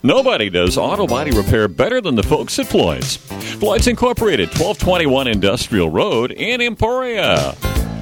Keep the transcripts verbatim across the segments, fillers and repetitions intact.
Nobody does auto body repair better than the folks at Floyd's. Floyd's Incorporated, twelve twenty-one Industrial Road in Emporia.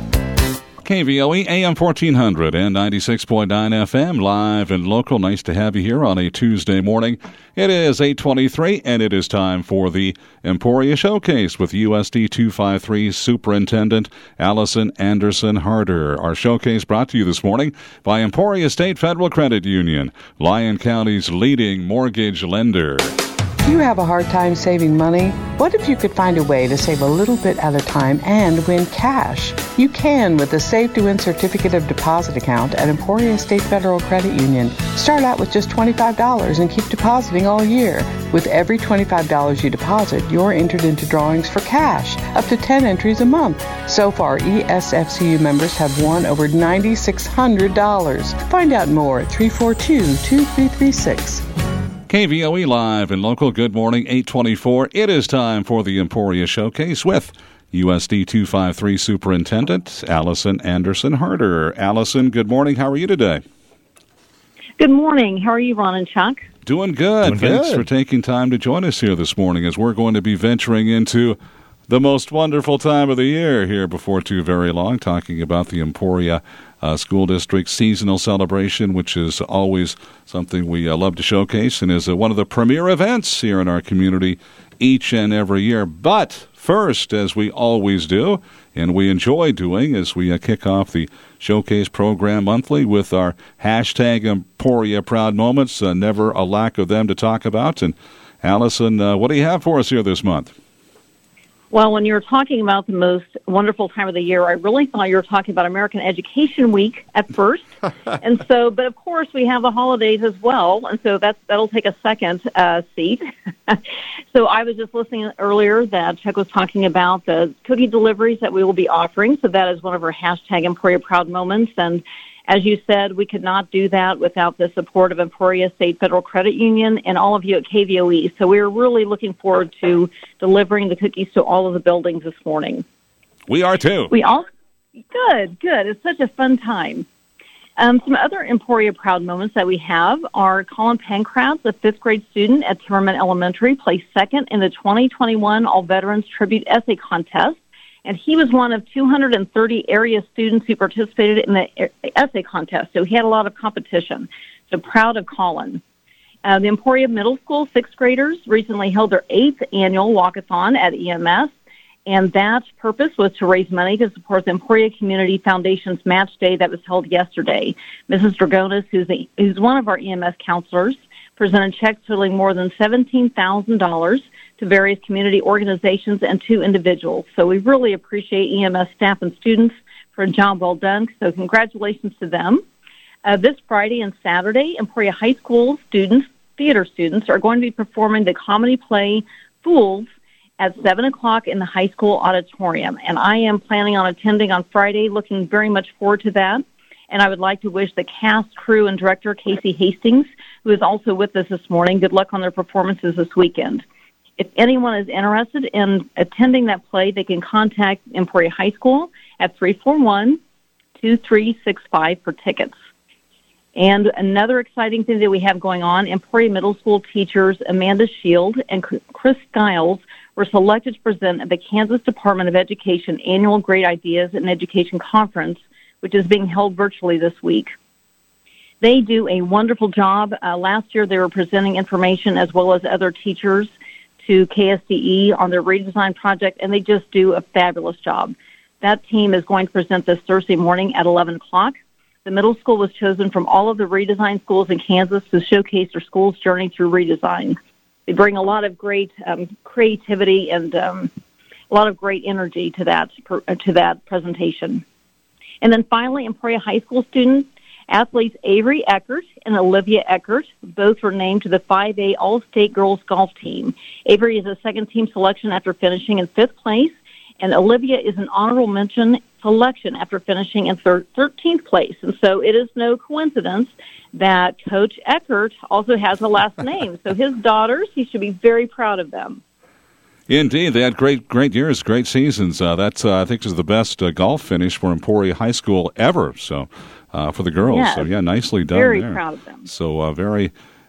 K V O E, A M fourteen hundred and ninety-six point nine F M, live and local. Nice to have you here on a Tuesday morning. It is eight twenty-three, and it is time for the Emporia Showcase with U S D two fifty-three Superintendent Allison Anderson Harder. Our showcase brought to you this morning by Emporia State Federal Credit Union, Lyon County's leading mortgage lender. Do you have a hard time saving money? What if you could find a way to save a little bit at a time and win cash? You can with the Save to Win Certificate of Deposit account at Emporia State Federal Credit Union. Start out with just twenty-five dollars and keep depositing all year. With every twenty-five dollars you deposit, you're entered into drawings for cash, up to ten entries a month. So far, E S F C U members have won over nine thousand six hundred dollars. Find out more at three four two, two three three six. K V O E live and local. Good morning, eight twenty-four. It is time for the Emporia Showcase with U S D two fifty-three Superintendent Allison Anderson Harder. Allison, good morning. How are you today? Good morning. How are you, Ron and Chuck? Doing good. Doing Thanks good. for taking time to join us here this morning as we're going to be venturing into the most wonderful time of the year here before too very long, talking about the Emporia uh, School District Seasonal Celebration, which is always something we uh, love to showcase and is uh, one of the premier events here in our community each and every year. But first, as we always do, and we enjoy doing, as we uh, kick off the Showcase program monthly with our hashtag Emporia Proud Moments, uh, never a lack of them to talk about. And Allison, uh, what do you have for us here this month? Well, when you were talking about the most wonderful time of the year, I really thought you were talking about American Education Week at first. and so, but of course, we have the holidays as well, and so that's, that'll take a second uh, seat. So I was just listening earlier that Chuck was talking about the cookie deliveries that we will be offering, so that is one of our hashtag Emporia Proud Moments, and as you said, we could not do that without the support of Emporia State Federal Credit Union and all of you at K V O E. So we're really looking forward to delivering the cookies to all of the buildings this morning. We are too. We all good, good. It's such a fun time. Um, some other Emporia Proud moments that we have are Colin Pankratz, a fifth grade student at Timmerman Elementary, placed second in the twenty twenty-one All Veterans Tribute Essay Contest. And he was one of two hundred thirty area students who participated in the essay contest. So he had a lot of competition. So proud of Colin. Uh, the Emporia Middle School sixth graders recently held their eighth annual walkathon at E M S. And that purpose was to raise money to support the Emporia Community Foundation's match day that was held yesterday. Missus Dragonis, who's, a, who's one of our E M S counselors, presented checks totaling more than seventeen thousand dollars to various community organizations and to individuals. So we really appreciate E M S staff and students for a job well done. So congratulations to them. Uh, this Friday and Saturday, Emporia High School students, theater students, are going to be performing the comedy play Fools at seven o'clock in the high school auditorium. And I am planning on attending on Friday, looking very much forward to that. And I would like to wish the cast, crew, and director, Casey Hastings, who is also with us this morning, good luck on their performances this weekend. If anyone is interested in attending that play, they can contact Emporia High School at three four one, two three six five for tickets. And another exciting thing that we have going on, Emporia Middle School teachers Amanda Shield and Chris Stiles were selected to present at the Kansas Department of Education Annual Great Ideas in Education Conference, which is being held virtually this week. They do a wonderful job. Uh, last year they were presenting information as well as other teachers to K S D E on their redesign project, and they just do a fabulous job. That team is going to present this Thursday morning at eleven o'clock. The middle school was chosen from all of the redesign schools in Kansas to showcase their school's journey through redesign. They bring a lot of great um, creativity and um, a lot of great energy to that to that presentation. And then finally, Emporia High School students, athletes Avery Eckert and Olivia Eckert, both were named to the five A All-State Girls Golf Team. Avery is a second-team selection after finishing in fifth place, and Olivia is an honorable mention selection after finishing in thir- thirteenth place. And so it is no coincidence that Coach Eckert also has a last name. So his daughters, he should be very proud of them. Indeed, they had great, great years, great seasons. Uh, that's, uh, I think, is the best uh, golf finish for Emporia High School ever. So, uh, for the girls, yes. so yeah, nicely done. Very there. proud of them. So, uh, very,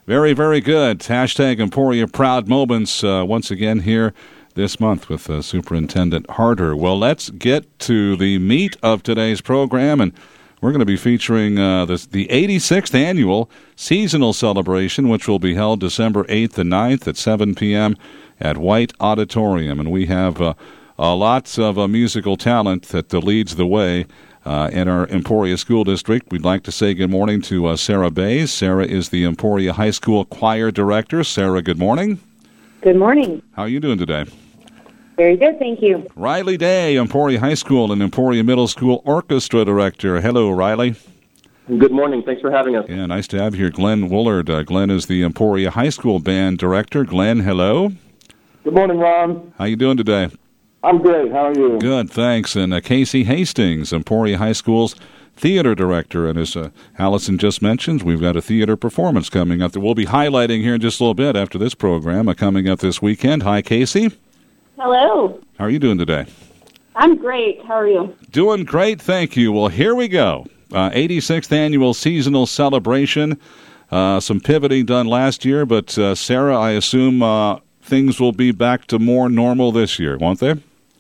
Very, very good. Hashtag Emporia Proud Moments uh, once again here this month with uh, Superintendent Harder. Well, let's get to the meat of today's program, and we're going to be featuring uh, this, the eighty-sixth Annual Seasonal Celebration, which will be held December eighth and ninth at seven p.m. at White Auditorium. And we have uh, uh, lots of uh, musical talent that uh, leads the way uh, in our Emporia School District. We'd like to say good morning to uh, Sarah Bays. Sarah is the Emporia High School Choir Director. Sarah, good morning. Good morning. How are you doing today? Very good, thank you. Riley Day, Emporia High School and Emporia Middle School Orchestra Director. Hello, Riley. Good morning. Thanks for having us. Yeah, nice to have you here. Glenn Woolard. Uh, Glenn is the Emporia High School Band Director. Glenn, hello. Good morning, Ron. How you doing today? I'm great. How are you? Good, thanks. And uh, Casey Hastings, Emporia High School's Theater Director. And as uh, Allison just mentioned, we've got a theater performance coming up that we'll be highlighting here in just a little bit after this program uh, coming up this weekend. Hi, Casey. Hello. How are you doing today? I'm great. How are you? Doing great, thank you. Well, here we go. Uh, eighty-sixth Annual Seasonal Celebration. Uh, some pivoting done last year, but uh, Sarah, I assume uh, things will be back to more normal this year, won't they?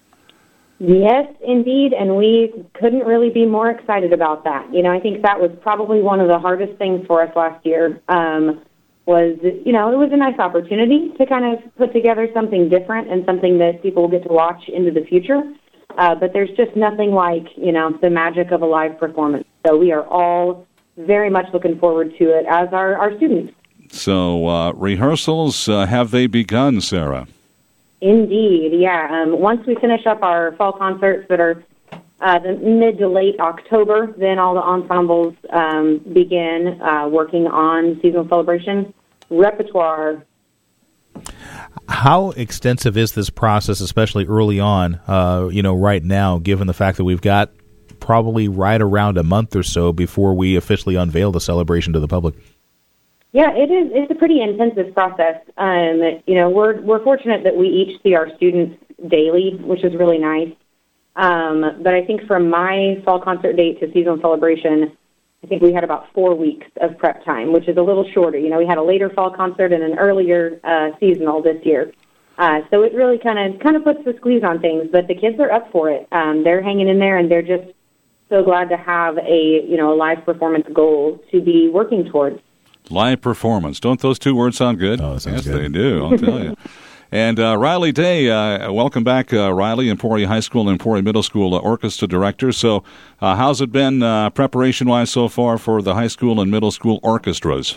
Yes, indeed, and we couldn't really be more excited about that. You know, I think that was probably one of the hardest things for us last year. Um, was, you know, it was a nice opportunity to kind of put together something different and something that people will get to watch into the future. Uh, but there's just nothing like, you know, the magic of a live performance. So we are all very much looking forward to it, as are our students. So uh, rehearsals, uh, have they begun, Sarah? Indeed, yeah. Um, once we finish up our fall concerts that are uh, the mid to late October, then all the ensembles um, begin uh, working on seasonal celebration repertoire. How extensive is this process, especially early on, uh, you know, right now, given the fact that we've got probably right around a month or so before we officially unveil the celebration to the public? Yeah, it is. It's a pretty intensive process. Um, you know, we're we're fortunate that we each see our students daily, which is really nice. Um, but I think from my fall concert date to seasonal celebration, I think we had about four weeks of prep time, which is a little shorter. You know, we had a later fall concert and an earlier uh, seasonal this year. Uh, so it really kind of kind of puts the squeeze on things. But the kids are up for it. Um, they're hanging in there, and they're just so glad to have a, you know, a live performance goal to be working towards. Live performance. Don't those two words sound good? Oh, that sounds yes, good. They do, I'll tell you. And uh, Riley Day, uh, welcome back, uh, Riley, Emporia High School and Emporia Middle School uh, Orchestra Director. So uh, how's it been uh, preparation-wise so far for the high school and middle school orchestras?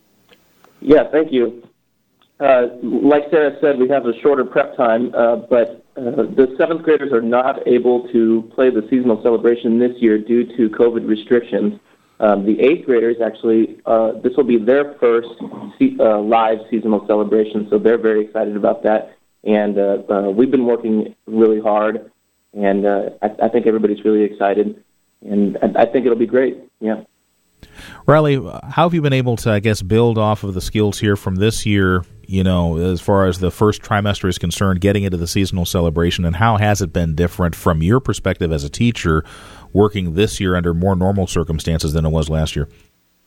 Yeah, thank you. Uh, like Sarah said, we have a shorter prep time, uh, but uh, the seventh graders are not able to play the seasonal celebration this year due to COVID restrictions. Um, the eighth graders actually, uh, this will be their first se- uh, live seasonal celebration, so they're very excited about that. And uh, uh, we've been working really hard, and uh, I, I think everybody's really excited, and I, I think it'll be great. Yeah. Riley, how have you been able to, I guess, build off of the skills here from this year, you know, as far as the first trimester is concerned, getting into the seasonal celebration, and how has it been different from your perspective as a teacher working this year under more normal circumstances than it was last year?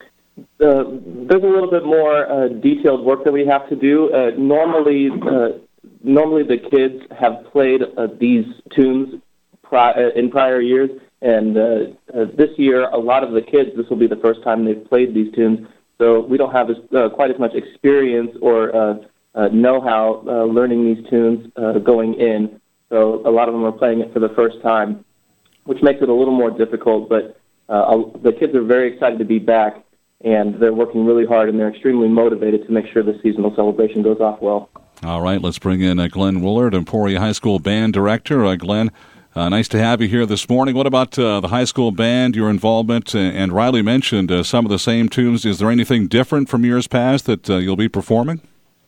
Uh, there's a little bit more uh, detailed work that we have to do. Uh, normally, uh, normally the kids have played uh, these tunes pri- in prior years, and uh, uh, this year, a lot of the kids, this will be the first time they've played these tunes, so we don't have as, uh, quite as much experience or uh, uh, know-how uh, learning these tunes uh, going in. So a lot of them are playing it for the first time, which makes it a little more difficult, but uh, the kids are very excited to be back, and they're working really hard, and they're extremely motivated to make sure the seasonal celebration goes off well. All right, let's bring in uh, Glenn Woolard, Emporia High School Band Director. Uh, Glenn, uh, nice to have you here this morning. What about uh, the high school band, your involvement? Uh, and Riley mentioned uh, some of the same tunes. Is there anything different from years past that uh, you'll be performing?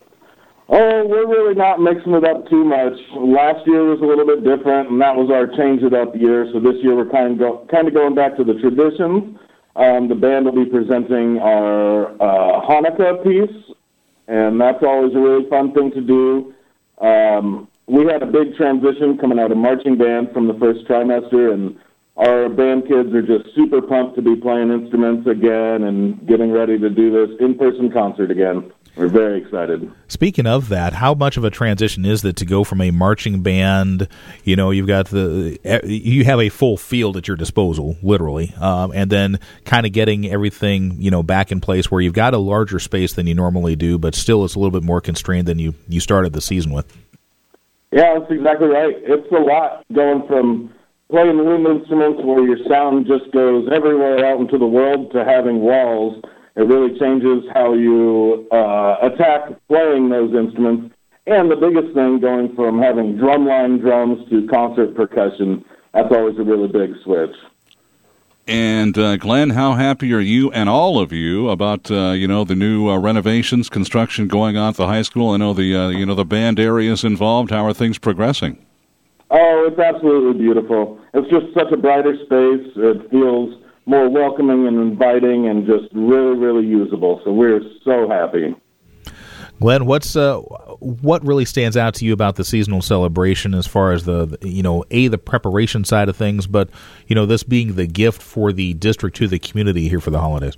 Oh, we're really not mixing it up too much. Last year was a little bit different, and that was our change it up year. So this year we're kind of go, kind of going back to the traditions. Um, the band will be presenting our uh, Hanukkah piece, and that's always a really fun thing to do. Um, we had a big transition coming out of marching band from the first trimester, and our band kids are just super pumped to be playing instruments again and getting ready to do this in-person concert again. We're very excited. Speaking of that, how much of a transition is it to go from a marching band, you know, you've got the, you have a full field at your disposal, literally, um, and then kind of getting everything, you know, back in place where you've got a larger space than you normally do, but still it's a little bit more constrained than you, you started the season with? Yeah, that's exactly right. It's a lot going from playing wind instruments where your sound just goes everywhere out into the world to having walls. It really changes how you uh, attack playing those instruments. And the biggest thing, going from having drumline drums to concert percussion, that's always a really big switch. And uh, Glenn, how happy are you and all of you about uh, you know the new uh, renovations, construction going on at the high school? I know the uh, you know the band areas involved. How are things progressing? Oh, it's absolutely beautiful. It's just such a brighter space. It feels more welcoming and inviting and just really, really usable. So we're so happy. Glenn, what's uh, what really stands out to you about the seasonal celebration as far as the, you know, A, the preparation side of things, but, you know, this being the gift for the district to the community here for the holidays?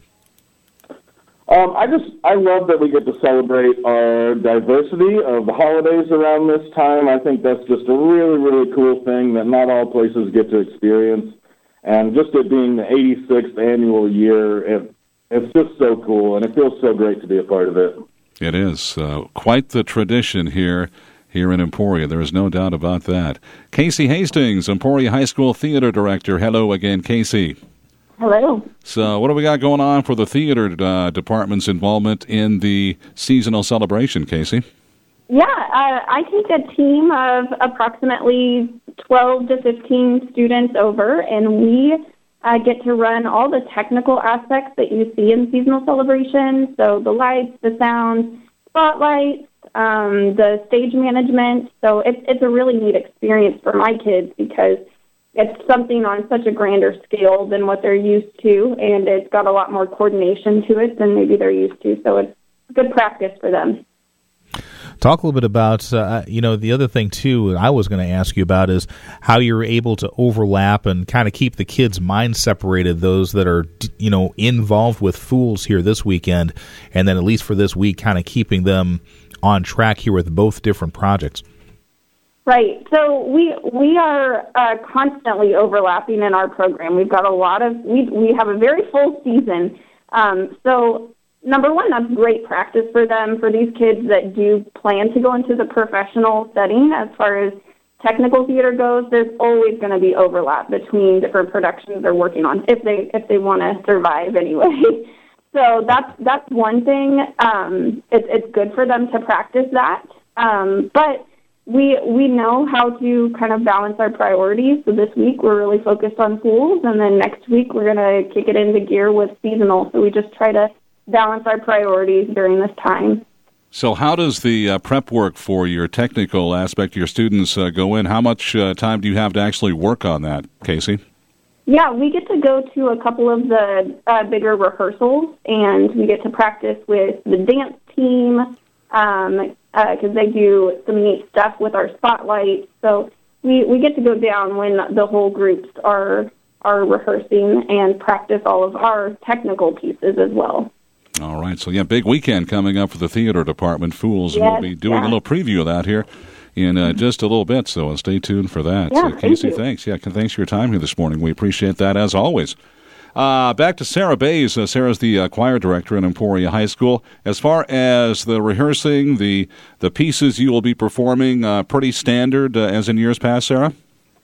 Um, I just, I love that we get to celebrate our diversity of the holidays around this time. I think that's just a really, really cool thing that not all places get to experience. And just it being the eighty-sixth annual year, it, it's just so cool, and it feels so great to be a part of it. It is uh, quite the tradition here here in Emporia. There is no doubt about that. Casey Hastings, Emporia High School Theater Director. Hello again, Casey. Hello. So what do we got going on for the theater uh, department's involvement in the seasonal celebration, Casey? Yeah, uh, I take a team of approximately twelve to fifteen students over, and we uh, get to run all the technical aspects that you see in seasonal celebration. So the lights, the sound, spotlights, um, the stage management. So it's, it's a really neat experience for my kids because it's something on such a grander scale than what they're used to, and it's got a lot more coordination to it than maybe they're used to. So it's good practice for them. Talk a little bit about, uh, you know, the other thing, too, I was going to ask you about is how you're able to overlap and kind of keep the kids' minds separated, those that are, you know, involved with Fools here this weekend, and then at least for this week, kind of keeping them on track here with both different projects. Right. So we we are uh, constantly overlapping in our program. We've got a lot of, we, we have a very full season. Um, so number one, that's great practice for them, for these kids that do plan to go into the professional setting. As far as technical theater goes, there's always going to be overlap between different productions they're working on if they if they want to survive anyway. So that's that's one thing. Um, it, it's good for them to practice that. Um, but we we know how to kind of balance our priorities. So this week we're really focused on Fools, and then next week we're going to kick it into gear with seasonal. So we just try to balance our priorities during this time. So how does the uh, prep work for your technical aspect, your students uh, go in? How much uh, time do you have to actually work on that, Casey? Yeah, we get to go to a couple of the uh, bigger rehearsals, and we get to practice with the dance team um, uh, 'cause they do some neat stuff with our spotlight. So we, we get to go down when the whole groups are are rehearsing and practice all of our technical pieces as well. All right, so yeah, big weekend coming up for the theater department. Fools, yes, we'll be doing yeah. a little preview of that here in uh, just a little bit, so stay tuned for that. Yeah, so, Casey, thank thanks. Yeah, thanks for your time here this morning. We appreciate that as always. Uh, back to Sarah Bays. Uh, Sarah's the uh, choir director in Emporia High School. As far as the rehearsing, the the pieces you will be performing, uh, pretty standard uh, as in years past, Sarah?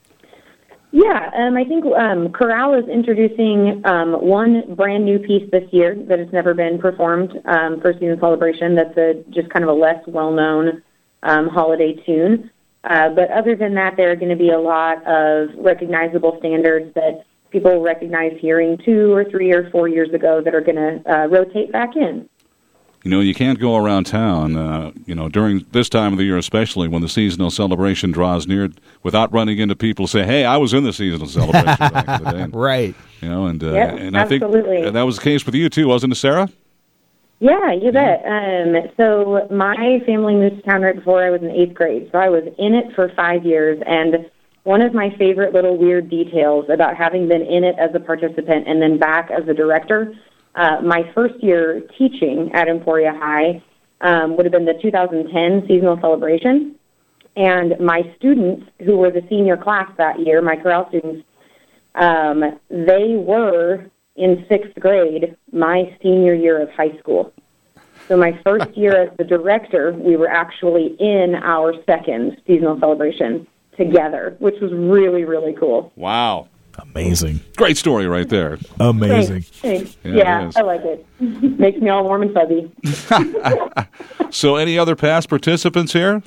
Yeah, um, I think um, Chorale is introducing um, one brand new piece this year that has never been performed um, for Season Celebration. That's a just kind of a less well-known um, holiday tune. Uh, but other than that, there are going to be a lot of recognizable standards that people recognize hearing two or three or four years ago that are going to uh, rotate back in. You know, you can't go around town, uh, you know, during this time of the year, especially when the seasonal celebration draws near, without running into people who say, hey, I was in the seasonal celebration back in the day. Right. You know, and, uh, yep, and I absolutely. think that was the case with you, too, wasn't it, Sarah? Yeah, you bet. Um, so my family moved to town right before I was in eighth grade, so I was in it for five years, and one of my favorite little weird details about having been in it as a participant and then back as a director, uh, my first year teaching at Emporia High um, would have been the two thousand ten seasonal celebration. And my students, who were the senior class that year, my chorale students, um, they were in sixth grade my senior year of high school. So my first year as the director, we were actually in our second seasonal celebration together, which was really, really cool. Wow. Amazing. Great story right there. Amazing. Thanks. Thanks. Yeah, Yeah, it is. I like it. Makes me all warm and fuzzy. So any other past participants here?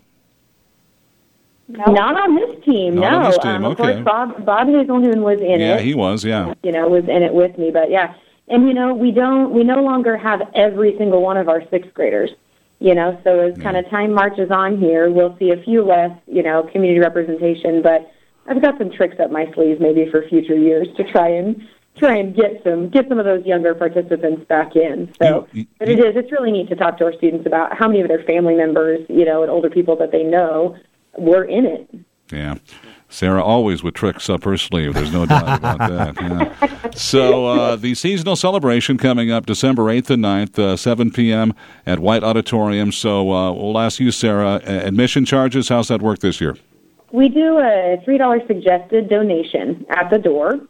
Not on this team, Not no. on this team, um, of okay. course, Bob, Bob Hazelhoon was in Yeah, it. he was, yeah. You know, was in it with me, but yeah. And, you know, we don't, we no longer have every single one of our sixth graders. You know, so as kind of time marches on here, we'll see a few less, you know, community representation. But I've got some tricks up my sleeves, maybe for future years, to try and try and get some get some of those younger participants back in. So, You- you- but it is it's really neat to talk to our students about how many of their family members, you know, and older people that they know were in it. Yeah. Sarah always with tricks up her sleeve. There's no doubt about that. Yeah. So uh, the seasonal celebration coming up December eighth and ninth, uh, seven p.m. at White Auditorium. So uh, we'll ask you, Sarah, uh, admission charges, how's that work this year? We do a three dollars suggested donation at the door.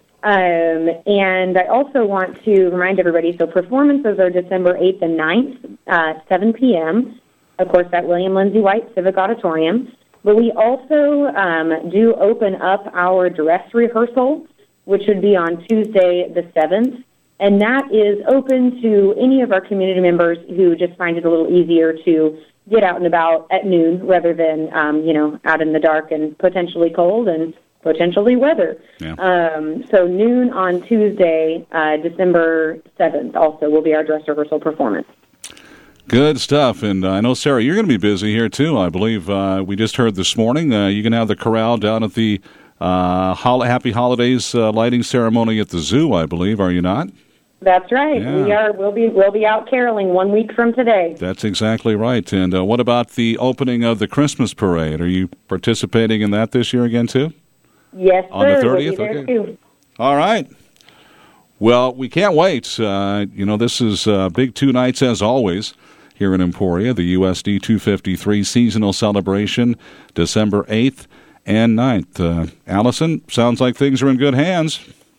Um, and I also want to remind everybody, so performances are December eighth and ninth, uh, seven p.m., of course, at William Lindsay White Civic Auditorium. But we also um, do open up our dress rehearsal, which would be on Tuesday the seventh. And that is open to any of our community members who just find it a little easier to get out and about at noon rather than, um, you know, out in the dark and potentially cold and potentially weather. Yeah. Um, so noon on Tuesday, uh, December seventh, also will be our dress rehearsal performance. Good stuff. And uh, I know, Sarah, you're going to be busy here, too. I believe uh, we just heard this morning uh, you can have the chorale down at the uh, Hol- Happy Holidays uh, lighting ceremony at the zoo, I believe. Are you not? That's right. Yeah. We are. We'll be. We'll be out caroling one week from today. That's exactly right. And uh, what about the opening of the Christmas parade? Are you participating in that this year again, too? Yes, On the sir. thirtieth? We'll be there Okay. too. All right. Well, we can't wait. Uh, you know, this is uh, big two nights, as always, here in Emporia, the U S D two fifty-three seasonal celebration, December eighth and ninth. Uh, Allison, sounds like things are in good hands.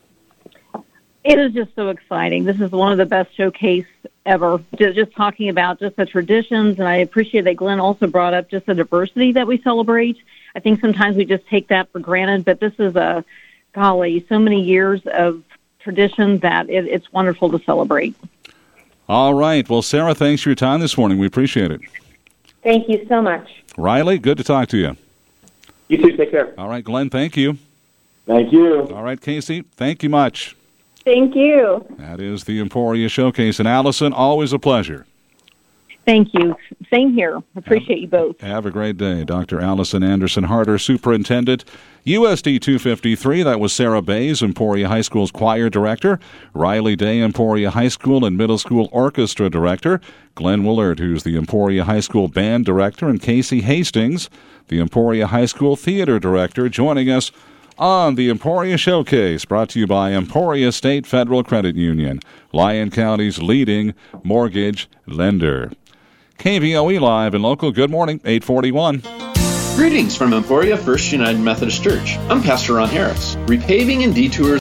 It is just so exciting. This is one of the best showcase ever. Just, just talking about just the traditions, and I appreciate that Glenn also brought up just the diversity that we celebrate. I think sometimes we just take that for granted, but this is a, golly, so many years of tradition that it, it's wonderful to celebrate. All right. Well, Sarah, thanks for your time this morning. We appreciate it. Thank you so much. Riley, good to talk to you. You too. Take care. All right, Glenn, thank you. Thank you. All right, Casey, thank you much. Thank you. That is the Emporia Showcase. And Allison, always a pleasure. Thank you. Same here. Appreciate you both. Have a great day. Doctor Allison Anderson Harder, Superintendent, U S D two fifty-three. That was Sarah Bays, Emporia High School's choir director. Riley Day, Emporia High School and Middle School Orchestra director. Glenn Willard, who's the Emporia High School band director. And Casey Hastings, the Emporia High School theater director, joining us on the Emporia Showcase, brought to you by Emporia State Federal Credit Union, Lyon County's leading mortgage lender. K V O E Live and Local, good morning, eight forty-one. Greetings from Emporia First United Methodist Church. I'm Pastor Ron Harris. Repaving and detours